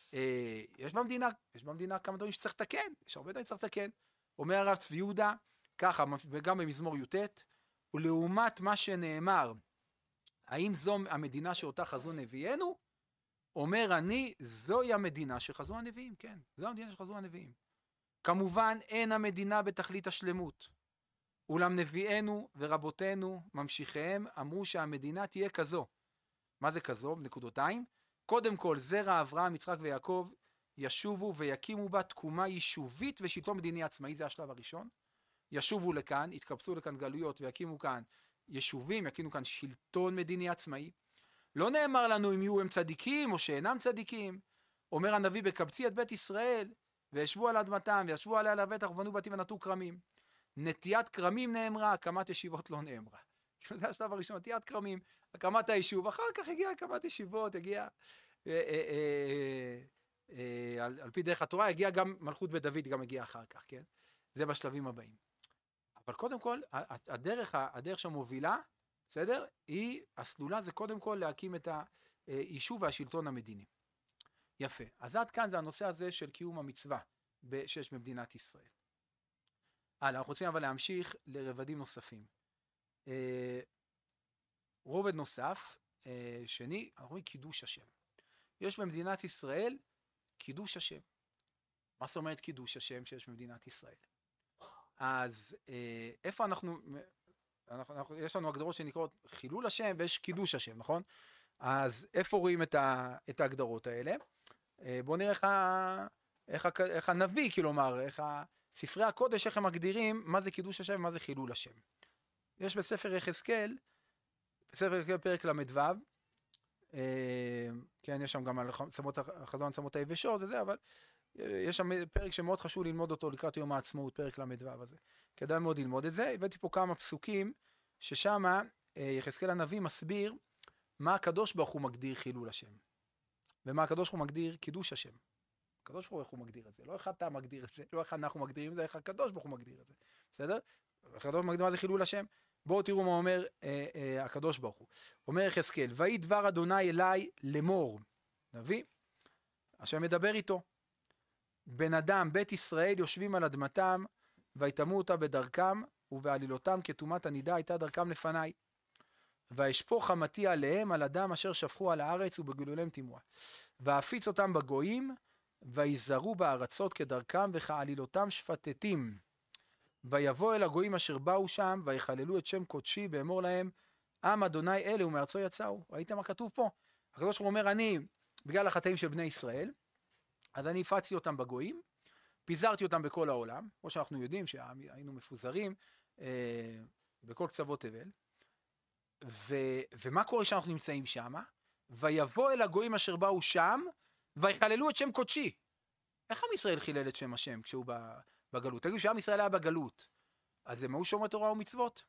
אה, יש במדינה, יש במדינה כמה דברים שצריך לתקן, יש הרבה דברים שצריך לתקן. אומר הרב צבי יהודה, ככה, וגם במזמור י"ט, ולעומת מה שנאמר, האם זו המדינה שאותה חזו נביאנו? אומר אני, זוהי המדינה שחזו הנביאים, כן, זו המדינה שחזו הנביאים. כמובן, אין המדינה בתכלית השלמות. אולם נביאנו ורבותינו, ממשיכיהם, אמרו שהמדינה תהיה כזו. מה זה כזו? נקודותיים. קודם כל, זרע אברהם, יצחק ויעקב, ישובו ויקימו בה תקומה יישובית ושלטון מדיני עצמאי, זה השלב הראשון. ישובו לכאן, יתקבצו לכאן גלויות ויקימו כאן יישובים, יקימו כאן שלטון מדיני עצמאי. לא נאמר לנו אם יהיו הם צדיקים או שאינם צדיקים. אומר הנביא, בקבצי את בית ישראל, וישבו על אדמתם, וישבו עליה לבטח, ובנו בתים ונטעו כרמים. נטיית כרמים נאמרה, הקמת ישיבות לא נאמרה. זה השלב הראשון, נטיית כרמים, הקמת היישוב, אחר כך הגיעה הקמת ישיבות, הגיעה, אה, אה, אה, אה, על, על פי דרך התורה, הגיעה גם מלכות בית דוד, גם הגיעה אחר כך, כן? זה בשלבים הבאים. אבל קודם כל, הדרך, הדרך שמובילה, בסדר? היא, הסלולה זה קודם כל להקים את היישוב והשלטון המדיני. יפה. אז עד כאן זה הנושא הזה של קיום המצווה שיש במדינת ישראל. הלאה, אנחנו רוצים אבל להמשיך לרבדים נוספים. אה, רובד נוסף, אה, שני, אנחנו אומרים קידוש השם. יש במדינת ישראל קידוש השם. מה זאת אומרת קידוש השם שיש במדינת ישראל? אז אה, איפה אנחנו, אנחנו, אנחנו, יש לנו הגדרות שנקראות חילול השם ויש קידוש השם, נכון? אז איפה רואים את, ה, את ההגדרות האלה? אה, בואו נראה איך, ה, איך, ה, איך הנביא, כלומר, איך ספרי הקודש, איך הם מגדירים מה זה קידוש השם ומה זה חילול השם. יש בספר יחזקאל, בספר יחזקאל פרק למדו, אה, כן, יש שם גם על צמות, החזון צמות היבשות וזה, אבל יש שם פרק שמאוד חשוב ללמוד אותו לקראת יום העצמאות, פרק למדו הזה. כדאי מאוד ללמוד את זה. הבאתי פה כמה פסוקים ששם יחזקאל הנביא מסביר מה הקדוש ברוך הוא מגדיר חילול השם. ומה הקדוש ברוך הוא מגדיר קידוש השם. הקדוש ברוך הוא מגדיר את זה. לא אחד אתה מגדיר את זה, לא אחד אנחנו מגדירים את זה, איך הקדוש ברוך הוא מגדיר את זה. בסדר? הקדוש ברוך הוא מגדיר מה זה חילול השם. בואו תראו מה אומר אה, אה, הקדוש ברוך הוא. אומר יחזקאל, ויהי דבר אדוני אליי לאמור. נביא, השם מדבר איתו. בן אדם, בית ישראל יושבים על אדמתם, ויטמאו אותה בדרכם, ובעלילותם כתומת הנידה הייתה דרכם לפניי. וישפוך חמתי עליהם, על אדם אשר שפכו על הארץ, ובגלוליהם תימוה. ואפיץ אותם בגויים, ויזרו בארצות כדרכם, וכעלילותם שפטטים. ויבוא אל הגויים אשר באו שם, ויחללו את שם קודשי, באמור להם, עם אדוני אלה ומארצו יצאו. ראיתם מה כתוב פה? הקדוש ברוך הוא אומר, אני, בגלל החטאים של בני ישראל, אז אני הפצתי אותם בגויים, פיזרתי אותם בכל העולם, כמו שאנחנו יודעים שהיינו מפוזרים אה, בכל קצוות תבל, ו- ומה קורה שאנחנו נמצאים שם? ויבוא אל הגויים אשר באו שם, ויחללו את שם קודשי. איך עם ישראל חילל את שם השם כשהוא בגלות? תגידו שעם ישראל היה בגלות, אז הם היו שומרי תורה ומצוות?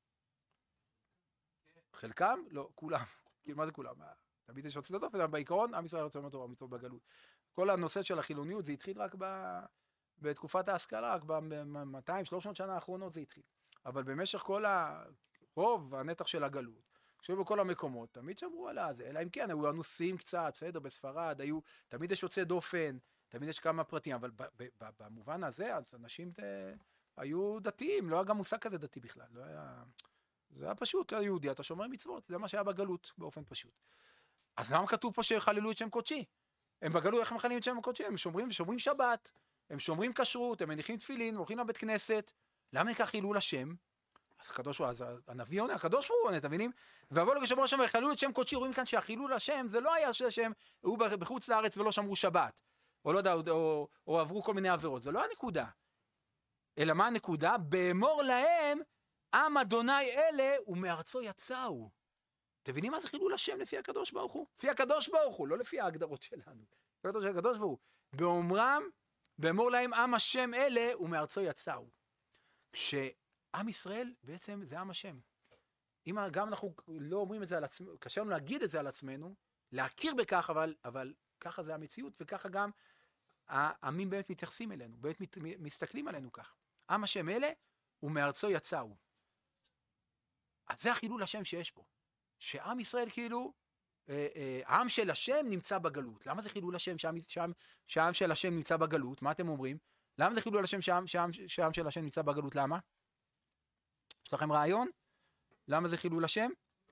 חלקם? לא, כולם. מה זה כולם? תמיד יש עוד צדדות, בעיקרון עם ישראל שומר תורה ומצוות בגלות. כל הנושא של החילוניות זה התחיל רק ב... בתקופת ההשכלה, רק ב-מאתיים שלוש מאות שנה האחרונות זה התחיל. אבל במשך כל הרוב, הנתח של הגלות, כשהיו בכל המקומות, תמיד שמרו על זה, אלא אם כן, היו אנוסים קצת, בסדר, בספרד, היו, תמיד יש יוצא דופן, תמיד יש כמה פרטים, אבל במובן הזה, אז אנשים היו דתיים, לא היה גם מושג כזה דתי בכלל, לא היה... זה היה פשוט, אתה יהודי, אתה שומר מצוות, זה מה שהיה בגלות, באופן פשוט. אז למה כתוב פה שחללו את שם קודשי? הם בגלו איך הם מחללים את שם הקודשי, הם שומרים ושומרים שבת, הם שומרים כשרות, הם מניחים תפילין, הולכים לבית כנסת, למה כך חילול השם? אז הקדוש ברוך הוא, אז הנביא עונה, הקדוש ברוך הוא עונה, אתם מבינים? ועברו לקדוש ברוך הוא וחללו את שם קודשי, רואים כאן שהחילול השם, זה לא היה שהם היו בחוץ לארץ ולא שמרו שבת, או לא יודע, או, או, או עברו כל מיני עבירות, זה לא הנקודה. אלא מה הנקודה? באמור להם, עם אדוני אלה ומארצו יצאו. אתם מבינים מה זה חילול השם לפי הקדוש ברוך הוא? לפי הקדוש ברוך הוא, לא לפי ההגדרות שלנו. לפי הקדוש ברוך הוא. באומרם, באמור להם עם השם אלה ומארצו יצאו. כשעם ישראל בעצם זה עם השם. אם גם אנחנו לא אומרים את זה על עצמנו, קשה לנו להגיד את זה על עצמנו, להכיר בכך, אבל, אבל ככה זה המציאות, וככה גם העמים באמת מתייחסים אלינו, באמת מסתכלים עלינו כך. עם השם אלה ומארצו יצאו. אז זה החילול השם שיש פה. שעם ישראל כאילו העם של השם נמצא בגלות. למה זה חילול השם שהעם של השם נמצא בגלות? מה אתם אומרים? למה זה חילול השם שהעם של השם נמצא בגלות? למה? יש לכם רעיון? למה זה חילול השם?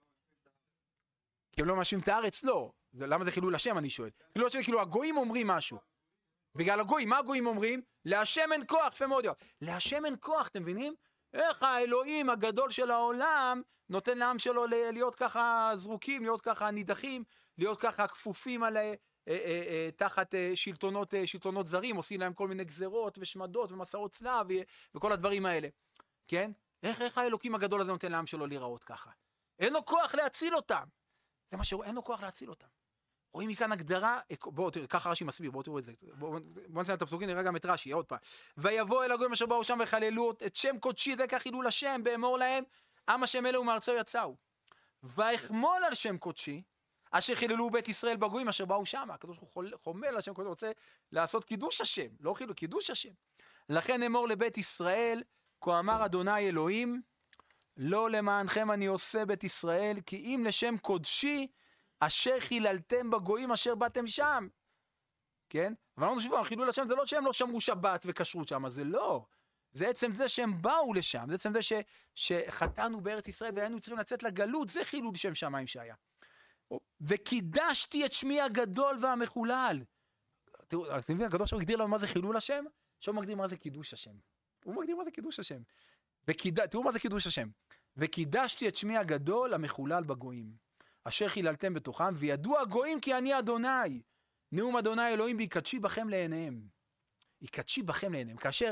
כי הם לא מאשים את הארץ? לא. למה זה חילול השם, אני שואל? חילול השם, כאילו הגויים אומרים משהו. בגלל הגויים, מה הגויים אומרים? להשם אין כוח, יפה מאוד. להשם אין כוח, אתם מבינים? איך האלוהים הגדול של העולם נותן לעם שלו להיות ככה זרוקים, להיות ככה נידחים, להיות ככה כפופים על, אה, אה, אה, תחת אה, שלטונות, אה, שלטונות זרים, עושים להם כל מיני גזרות ושמדות ומסעות צלב וכל הדברים האלה. כן? איך, איך האלוקים הגדול הזה נותן לעם שלו להיראות ככה? אין לו כוח להציל אותם. זה מה שאין לו כוח להציל אותם. רואים מכאן הגדרה, בואו תראו, ככה רש"י מסביר, בואו תראו את זה, בואו בוא נסיים את הפסוקים, נראה גם את רש"י, עוד פעם. ויבוא אל הגויים אשר באו שם וחללו את שם קודשי, זה כך חילול השם, באמור להם, עם השם אלו ומארצו יצאו. ויחמול על שם קודשי, אשר חיללו בית ישראל בגויים אשר באו שם. הקדוש ברוך הוא חומל על שם קודשי, רוצה לעשות קידוש השם, לא חילול, קידוש השם. לכן אמור לבית ישראל, כה אמר אדוני אלוהים, לא למענכם אני עושה בית ישראל, כי אם לשם קודשי, אשר חיללתם בגויים אשר באתם שם. כן? אבל אנחנו חושבים, חילול השם זה לא שהם לא שמרו שבת וכשרות שם, זה לא. זה עצם זה שהם באו לשם, זה עצם זה ש, שחטאנו בארץ ישראל והיינו צריכים לצאת לגלות, זה חילול שם שמיים שהיה. וקידשתי את שמי הגדול והמחולל. תראו, אתם מבינים, הקדוש ברוך הוא הגדיר לנו מה זה חילול השם, עכשיו הוא מגדיר מה זה קידוש השם. הוא מגדיר מה זה קידוש השם. וקיד... תראו מה זה קידוש השם. וקידשתי את שמי הגדול המחולל בגויים. אשר חיללתם בתוכם, וידעו הגויים כי אני אדוני. נאום אדוני אלוהים ויקדשי בכם לעיניהם. יקדשי בכם לעיניהם. כאשר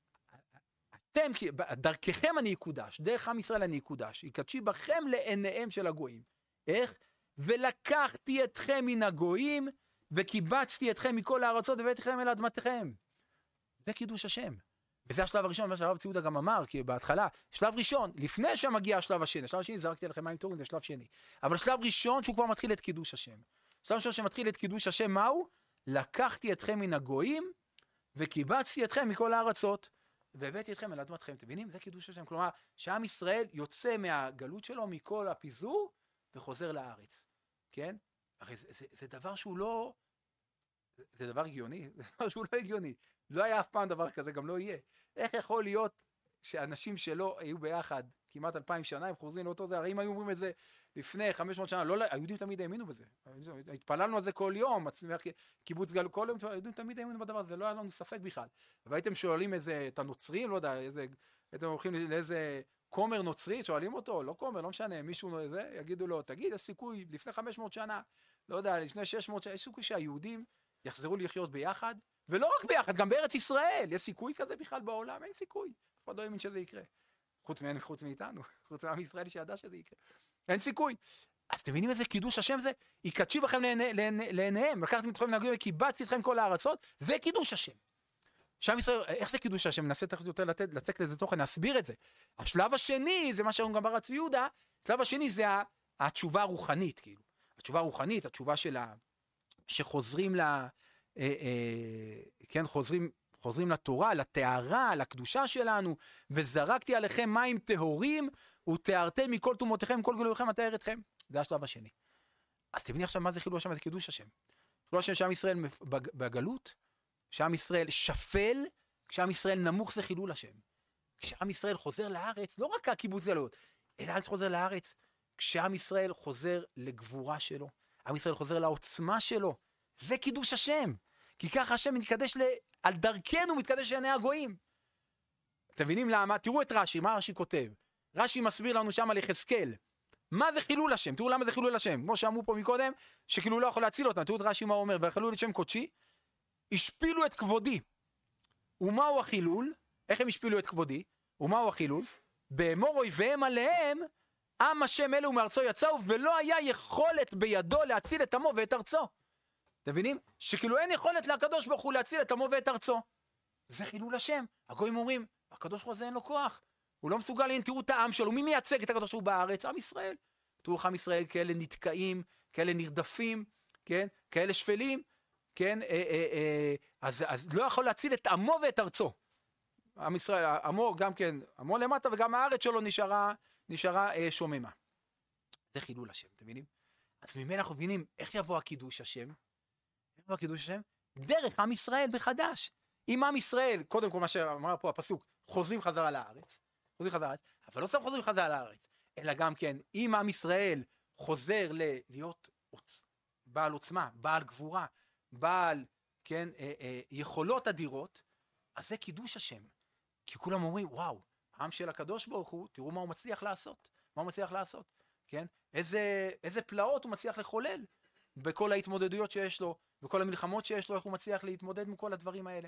אתם, דרככם אני יקודש, דרך עם ישראל אני יקודש. יקדשי בכם לעיניהם של הגויים. איך? ולקחתי אתכם מן הגויים, וקיבצתי אתכם מכל הארצות, והבאתי אתכם אל אדמתכם. זה קידוש השם. וזה השלב הראשון, מה שהרב ציודה גם אמר, כי בהתחלה, שלב ראשון, לפני שמגיע השלב השני, השלב השני זרקתי עליכם מים טובים, זה שלב שני. אבל שלב ראשון שהוא כבר מתחיל את קידוש השם. שלב ראשון שמתחיל את קידוש השם, מהו? לקחתי אתכם מן הגויים, וקיבצתי אתכם מכל הארצות, והבאתי אתכם אל אדמתכם. אתם מבינים? זה קידוש השם. כלומר, שעם ישראל יוצא מהגלות שלו, מכל הפיזור, וחוזר לארץ. כן? הרי זה, זה, זה דבר שהוא לא... זה, זה דבר הגיוני? זה דבר שהוא לא הגיוני. לא היה אף פעם דבר כזה, גם לא יהיה. איך יכול להיות שאנשים שלא היו ביחד כמעט אלפיים שנה, הם חוזרים לאותו זה, הרי אם היו אומרים את זה לפני חמש מאות שנה, לא, היהודים תמיד האמינו בזה. התפללנו על זה כל יום, קיבוץ גלויות, כל יום, היהודים תמיד האמינו בדבר הזה, לא היה לנו ספק בכלל. והייתם שואלים איזה, את הנוצרים, לא יודע, איזה, הייתם הולכים לאיזה כומר נוצרי, שואלים אותו, לא כומר, לא משנה, מישהו איזה, יגידו לו, תגיד, יש סיכוי, לפני חמש מאות שנה, לא יודע, לפני שש מאות שנה, יש סיכוי שהיהודים יחזרו לחיות ביחד, ולא רק ביחד, גם בארץ ישראל, יש סיכוי כזה בכלל בעולם, אין סיכוי. אף אחד לא האמין שזה יקרה. חוץ מהם, חוץ מאיתנו, חוץ מעם ישראל שידע שזה יקרה. אין סיכוי. אז אתם מבינים איזה קידוש השם זה? יקדשי בכם לעיניהם, לקחתם אתכם מהגויים וקיבצתי אתכם כל הארצות, זה קידוש השם. שם ישראל, איך זה קידוש השם? ננסה תכף יותר לצק לזה תוכן, להסביר את זה. השלב השני, זה מה שאומרים גם ברב צבי יהודה, השלב השני זה התשובה הרוחנית, כאילו. התשובה הרוחנית, התשובה של ה... שחוזרים ל... אה, אה, כן, חוזרים, חוזרים לתורה, לטהרה, לקדושה שלנו, וזרקתי עליכם מים טהורים, ותארתם מכל תומותיכם, כל גלויכם, אטהר אתכם. זה השלב השני. אז תבני עכשיו מה זה חילול השם, זה קידוש השם. חילול השם שעם ישראל בגלות, שעם ישראל שפל, כשעם ישראל נמוך זה חילול השם. כשעם ישראל חוזר לארץ, לא רק הקיבוץ גלויות, אלא עם חוזר לארץ, כשעם ישראל חוזר לגבורה שלו, עם ישראל חוזר לעוצמה שלו, זה קידוש השם. כי ככה השם מתקדש ל... על דרכנו מתקדש לעיני הגויים. אתם מבינים למה? תראו את רש"י, מה רש"י כותב? רש"י מסביר לנו שם על יחזקאל. מה זה חילול השם? תראו למה זה חילול השם. כמו שאמרו פה מקודם, שכאילו לא יכול להציל אותם. תראו את רש"י מה הוא אומר, ויחללו את שם קודשי, השפילו את כבודי. ומהו החילול? איך הם השפילו את כבודי? ומהו החילול? באמור אויביהם עליהם, עם השם אלו מארצו יצאו, ולא היה יכולת בידו להציל את עמו ואת ארצו. אתם מבינים? שכאילו אין יכולת לקדוש ברוך הוא להציל את עמו ואת ארצו. זה חילול השם. הגויים אומרים, הקדוש ברוך הוא הזה אין לו כוח. הוא לא מסוגל, הנה תראו את העם שלו. מי מייצג את הקדוש ברוך הוא בארץ? עם ישראל. תראו עם ישראל כאלה נתקעים, כאלה נרדפים, כן? כאלה שפלים, כן? אה, אה, אה, אז, אז לא יכול להציל את עמו ואת ארצו. עם ישראל, עמו גם כן, עמו למטה, וגם הארץ שלו נשארה, נשארה אה, שוממה. זה חילול השם, אתם מבינים? אז ממילא אנחנו מבינים איך יבוא הקידוש השם. איך יבוא הקידוש השם? דרך עם ישראל בחדש. אם עם ישראל, קודם כל מה שאמר פה הפסוק, חוזרים חזרה לארץ, חוזרים חזרה לארץ, אבל לא סתם חוזרים חזרה לארץ, אלא גם כן, אם עם ישראל חוזר ל- להיות עוצ... בעל עוצמה, בעל גבורה, בעל, כן, אה, אה, יכולות אדירות, אז זה קידוש השם. כי כולם אומרים, וואו, העם של הקדוש ברוך הוא, תראו מה הוא מצליח לעשות, מה הוא מצליח לעשות, כן? איזה, איזה פלאות הוא מצליח לחולל בכל ההתמודדויות שיש לו, בכל המלחמות שיש לו, איך הוא מצליח להתמודד עם כל הדברים האלה.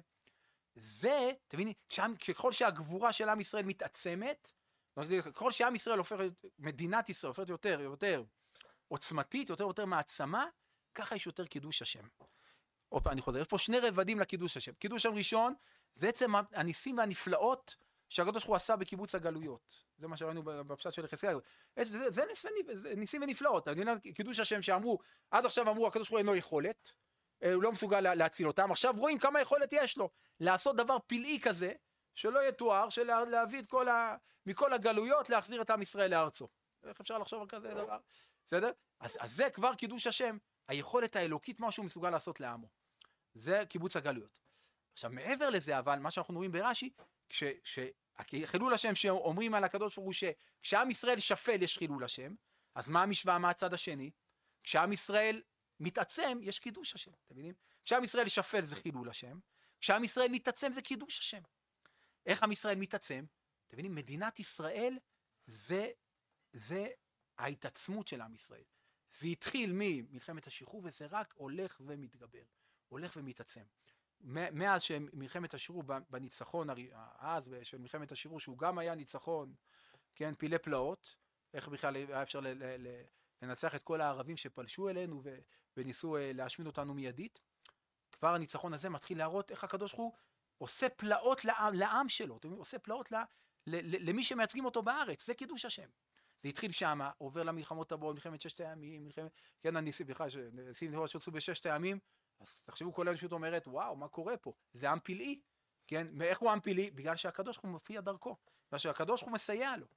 זה, תביני, ככל שהגבורה של עם ישראל מתעצמת, ככל שעם ישראל הופך, מדינת ישראל הופכת יותר, יותר עוצמתית, יותר יותר מעצמה, ככה יש יותר קידוש השם. עוד פעם, אני חוזר, יש פה שני רבדים לקידוש השם. קידוש השם ראשון, זה בעצם הניסים והנפלאות שהקדוש ברוך הוא עשה בקיבוץ הגלויות. זה מה שראינו בפשט של יחזקאל. זה, זה, זה ניסים ונפלאות. קידוש השם שאמרו, עד עכשיו אמרו, הקדוש ברוך הוא אינו יכולת, הוא לא מסוגל להציל אותם, עכשיו רואים כמה יכולת יש לו, לעשות דבר פלאי כזה, שלא יתואר, של להביא את כל ה... מכל הגלויות, להחזיר את עם ישראל לארצו. איך אפשר לחשוב על כזה דבר? בסדר? אז, אז זה כבר קידוש השם, היכולת האלוקית, מה שהוא מסוגל לעשות לעמו. זה קיבוץ הגלויות. עכשיו, מעבר לזה, אבל, מה שאנחנו רואים ברש"י, כש... כש... חילול השם שאומרים על הקדוש ברוך הוא שכשעם ישראל שפל יש חילול השם, אז מה המשוואה מהצד השני? כשעם ישראל מתעצם יש קידוש השם, אתם מבינים? כשעם ישראל שפל זה חילול השם, כשעם ישראל מתעצם זה קידוש השם. איך עם ישראל מתעצם? אתם מבינים? מדינת ישראל זה, זה ההתעצמות של עם ישראל. זה התחיל ממלחמת השחרור וזה רק הולך ומתגבר, הולך ומתעצם. מאז שמלחמת השחרור בניצחון אז של מלחמת השחרור שהוא גם היה ניצחון, כן, פילי פלאות, איך בכלל היה אפשר ל, ל, ל, לנצח את כל הערבים שפלשו אלינו ו, וניסו להשמיד אותנו מיידית, כבר הניצחון הזה מתחיל להראות איך הקדוש ברוך הוא עושה פלאות לעם, לעם שלו, עושה פלאות ל, ל, ל, למי שמייצגים אותו בארץ, זה קידוש השם. זה התחיל שמה, עובר למלחמות הבאות, מלחמת ששת הימים, מלחמת, כן, הניסים, בכלל, ניסים נראות שעשו בששת הימים, אז תחשבו כל האנושות אומרת, וואו, מה קורה פה? זה עם פלאי, כן? איך הוא עם פלאי? בגלל שהקדוש ברוך הוא מופיע דרכו, בגלל שהקדוש ברוך הוא מסייע לו.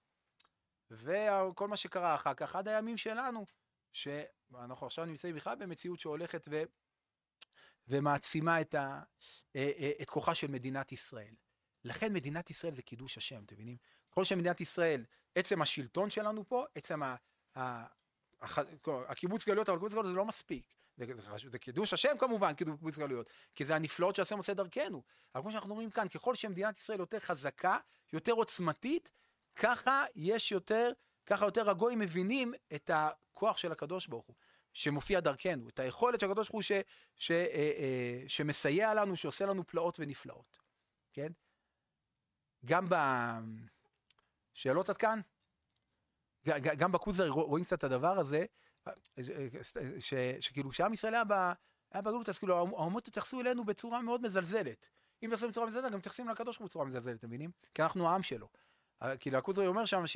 וכל מה שקרה אחר כך, עד הימים שלנו, שאנחנו עכשיו נמצאים בכלל במציאות שהולכת ו... ומעצימה את, ה... את כוחה של מדינת ישראל. לכן מדינת ישראל זה קידוש השם, אתם מבינים? כל שמדינת ישראל, עצם השלטון שלנו פה, עצם ה... ה... הקיבוץ גלויות, אבל קיבוץ גלויות זה לא מספיק. זה, זה, זה קידוש השם כמובן, קיבוץ גלויות, כי זה הנפלאות שהשם עושה דרכנו. אבל כמו שאנחנו רואים כאן, ככל שמדינת ישראל יותר חזקה, יותר עוצמתית, ככה יש יותר, ככה יותר הגויים מבינים את הכוח של הקדוש ברוך הוא, שמופיע דרכנו, את היכולת של הקדוש ברוך הוא ש, ש, אה, אה, שמסייע לנו, שעושה לנו פלאות ונפלאות. כן? גם בשאלות עד כאן, גם בכוזרי רואים קצת את הדבר הזה, שכאילו כשעם ישראל היה בגלות, אז כאילו האומות התייחסו אלינו בצורה מאוד מזלזלת. אם תייחסו בצורה מזלזלת, גם מתייחסים לקדוש ברוך הוא בצורה מזלזלת, אתם מבינים? כי אנחנו העם שלו. כאילו הכוזרי אומר שם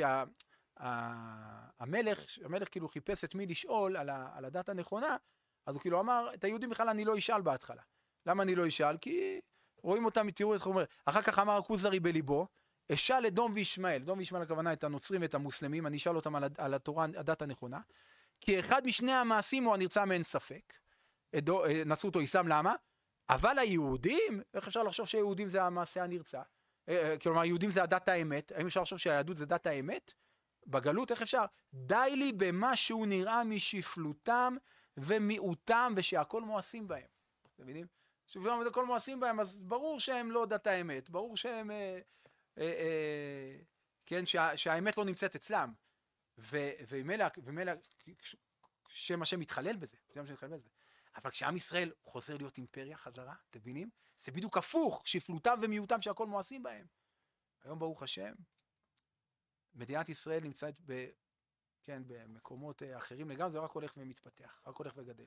שהמלך, המלך כאילו חיפש את מי לשאול על הדת הנכונה, אז הוא כאילו אמר, את היהודים בכלל אני לא אשאל בהתחלה. למה אני לא אשאל? כי רואים אותם, תראו את חומר. אחר כך אמר הכוזרי בליבו, אשאל את דום וישמעאל. דום וישמעאל הכוונה את הנוצרים ואת המוסלמים, אני אשאל אותם על התורה, הדת הנכונה. כי אחד משני המעשים הוא הנרצה מאין ספק. נצרו אותו איסם, למה? אבל היהודים, איך אפשר לחשוב שהיהודים זה המעשה הנרצה? כלומר, היהודים זה הדת האמת. האם אפשר לחשוב שהיהדות זה דת האמת? בגלות, איך אפשר? די לי במה שהוא נראה משפלותם ומיעוטם ושהכל מואסים בהם. אתם מבינים? שפלותם וכל מואסים בהם, אז ברור שהם לא דת האמת. ברור שהם, אה, אה, אה, כן, שה, שהאמת לא נמצאת אצלם. ומילא, ומילא, שם השם מתחלל בזה, שם השם מתחלל בזה. אבל כשעם ישראל חוזר להיות אימפריה חזרה, אתם מבינים? זה בדיוק הפוך, שפלותם ומיעוטם שהכל מואסים בהם. היום ברוך השם, מדינת ישראל נמצאת ב, כן, במקומות אחרים לגמרי, זה רק הולך ומתפתח, רק הולך וגדל.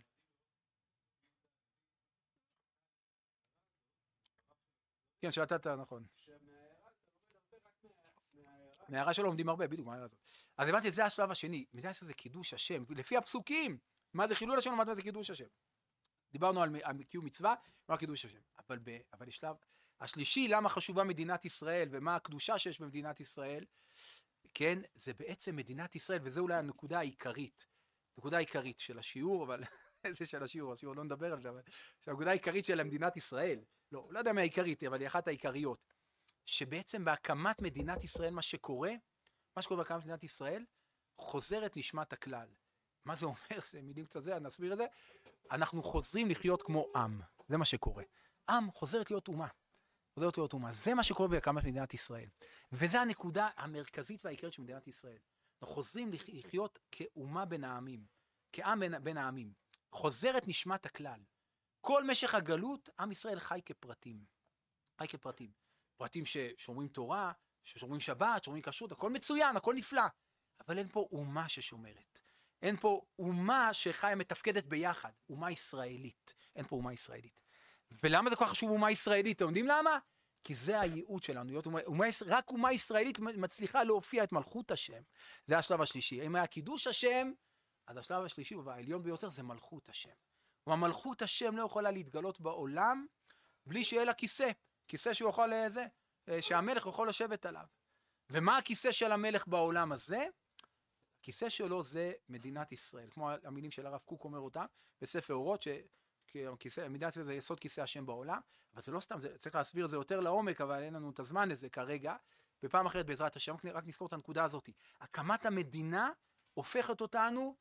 כן, שאתה, נכון. מהערה שלו לומדים הרבה, בדיוק, מהערה הזאת. אז הבנתי, זה השלב השני, מדינת ישראל זה קידוש השם, לפי הפסוקים, מה זה חילול השם, מה זה קידוש השם. דיברנו על, על קיום מצווה, מה קידוש השם. אבל, ב, אבל השלב השלישי, למה חשובה מדינת ישראל, ומה הקדושה שיש במדינת ישראל, כן, זה בעצם מדינת ישראל, וזה אולי הנקודה העיקרית. נקודה עיקרית של השיעור, אבל זה של השיעור, השיעור לא נדבר על זה, אבל שהנקודה העיקרית של מדינת ישראל, לא, לא יודע מה העיקרית, אבל היא אחת העיקריות, שבעצם בהקמת מדינת ישראל מה שקורה, מה שקורה בהקמת מדינת ישראל, חוזרת נשמת הכלל. מה זה אומר? זה מילים קצת זה, אני אסביר את זה. אנחנו חוזרים לחיות כמו עם, זה מה שקורה. עם חוזרת להיות אומה. חוזרת להיות אומה. זה מה שקורה בהקמת מדינת ישראל. וזו הנקודה המרכזית והעיקרית של מדינת ישראל. אנחנו חוזרים לחיות כאומה בין העמים, כעם בין, בין העמים. חוזרת נשמת הכלל. כל משך הגלות, עם ישראל חי כפרטים. חי כפרטים. פרטים ששומרים תורה, ששומרים שבת, שומרים כשרות, הכל מצוין, הכל נפלא. אבל אין פה אומה ששומרת. אין פה אומה שחיה מתפקדת ביחד. אומה ישראלית. אין פה אומה ישראלית. ולמה זה כל כך חשוב אומה ישראלית? אתם יודעים למה? כי זה הייעוד שלנו. אומה, אומה, רק אומה ישראלית מצליחה להופיע את מלכות השם. זה השלב השלישי. אם היה קידוש השם, אז השלב השלישי והעליון ביותר זה מלכות השם. ומלכות השם לא יכולה להתגלות בעולם בלי שיהיה לה כיסא. כיסא שהוא יכול לזה, שהמלך יכול לשבת עליו. ומה הכיסא של המלך בעולם הזה? הכיסא שלו זה מדינת ישראל. כמו המילים של הרב קוק אומר אותם בספר אורות, שכיסא, מדינת ישראל זה יסוד כיסא השם בעולם. אבל זה לא סתם, זה, צריך להסביר זה יותר לעומק, אבל אין לנו את הזמן לזה כרגע. בפעם אחרת בעזרת השם, רק נזכור את הנקודה הזאת. הקמת המדינה הופכת אותנו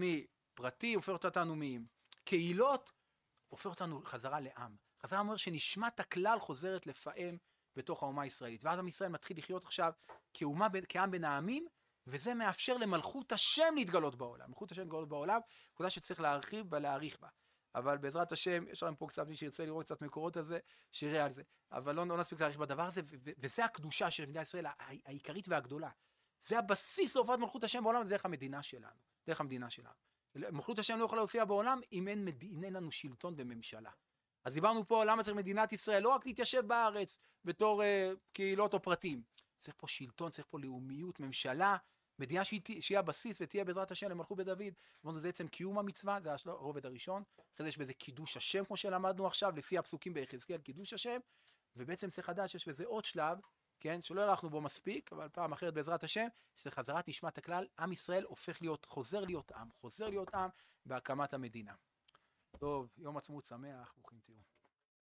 מפרטי, הופכת אותנו מקהילות, הופכת אותנו חזרה לעם. חזרה אומר שנשמת הכלל חוזרת לפעם בתוך האומה הישראלית. ואז עם ישראל מתחיל לחיות עכשיו כאומה, כעם בין העמים, וזה מאפשר למלכות השם להתגלות בעולם. מלכות השם להתגלות בעולם, נקודה שצריך להרחיב ולהעריך בה. אבל בעזרת השם, יש לנו פה קצת מי שירצה לראות קצת מקורות הזה, שיראה על זה. אבל לא, לא נספיק להעריך בדבר הזה, וזה הקדושה של מדינת ישראל, העיקרית והגדולה. זה הבסיס להופעת מלכות השם בעולם, זה דרך המדינה שלנו. דרך המדינה שלנו. מלכות השם לא יכולה להופיע בעולם, אם אין, מד... אין לנו שלטון וממשלה. אז דיברנו פה למה צריך מדינת ישראל, לא רק להתיישב בארץ בתור אה, קהילות או פרטים. צריך פה שלטון, צריך פה לאומיות, ממשלה, מדינה שהיא הבסיס ותהיה בעזרת השם למלכות בית דוד. אמרנו, זה בעצם קיום המצווה, זה הרובד הראשון. אחרי זה יש בזה קידוש השם, כמו שלמדנו עכשיו, לפי הפסוקים ביחזקאל, קידוש השם. ובעצם צריך לדעת שיש בזה עוד שלב, כן, שלא ערכנו בו מספיק, אבל פעם אחרת בעזרת השם, שחזרת נשמת הכלל, עם ישראל הופך להיות, חוזר להיות עם, חוזר להיות עם בהקמת המדינה. טוב, יום עצמאות שמח, ברוכים תהיו.